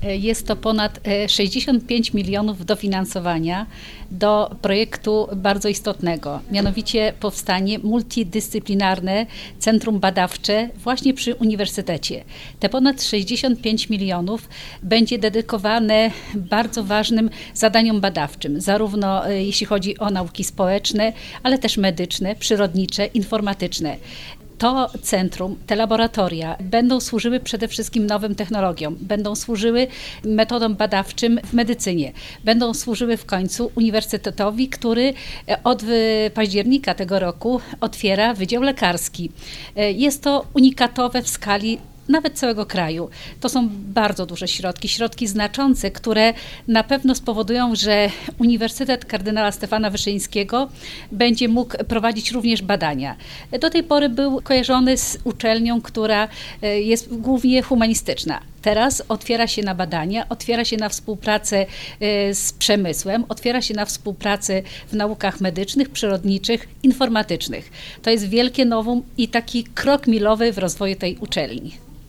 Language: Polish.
Jest to ponad 65 milionów dofinansowania do projektu bardzo istotnego. Mianowicie powstanie multidyscyplinarne centrum badawcze właśnie przy uniwersytecie. Te ponad 65 milionów będzie dedykowane bardzo ważnym zadaniom badawczym, zarówno jeśli chodzi o nauki społeczne, ale też medyczne, przyrodnicze, informatyczne. To centrum, te laboratoria będą służyły przede wszystkim nowym technologiom, będą służyły metodom badawczym w medycynie, będą służyły w końcu uniwersytetowi, który od października tego roku otwiera Wydział Lekarski. Jest to unikatowe w skali nawet całego kraju. To są bardzo duże środki znaczące, które na pewno spowodują, że Uniwersytet Kardynała Stefana Wyszyńskiego będzie mógł prowadzić również badania. Do tej pory był kojarzony z uczelnią, która jest głównie humanistyczna. Teraz otwiera się na badania, otwiera się na współpracę z przemysłem, otwiera się na współpracę w naukach medycznych, przyrodniczych, informatycznych. To jest wielkie novum i taki krok milowy w rozwoju tej uczelni.